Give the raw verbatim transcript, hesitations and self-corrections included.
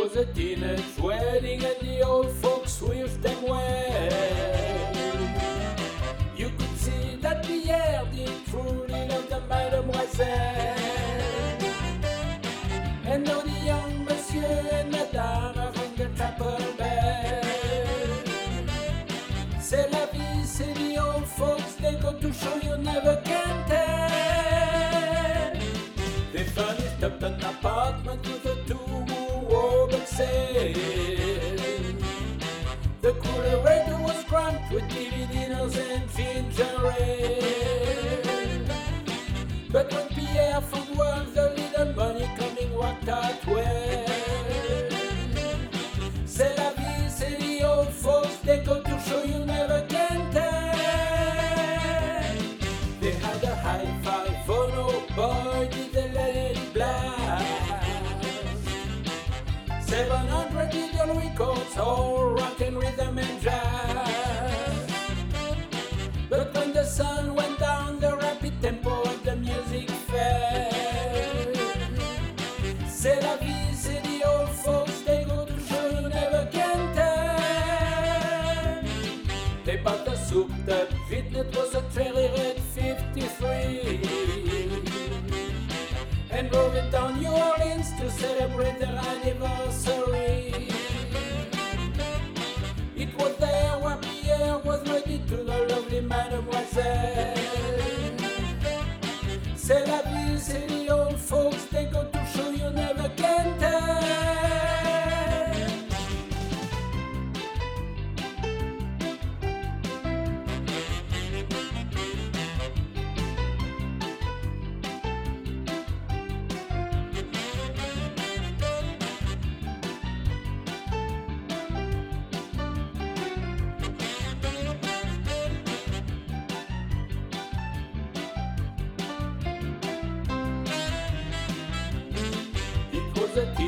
was a teenage wedding and the old folks wished them well. You could see that Pierre did truly love the mademoiselle. And now the young monsieur and madame rang the chapel bell. C'est la vie, c'est the old folks, they go to show you never can tell. They furnished up an apartment with a two-wall sale. The coolerator was cramped with T V dinners and ginger ale. But when Pierre found work, the little money coming worked out well. C'est la vie, c'est the old folks, they go to show you never can tell. They had a hi-fi phono, boy did they let it blast. Seven hundred digital records, all rock and rhythm and jazz. But when the sun went down, the rapid tempo of the music fell. C'est la vie, c'est the old folks, they go to show you never can tell. They bought the soup, the Vitnet was a Cherry Red fifty-three, and drove it down New Orleans to celebrate their anniversary. It was there where Pierre was ready to the lovely mademoiselle. C'est la vie, c'est the old folks, they go to show you never can tell. It was a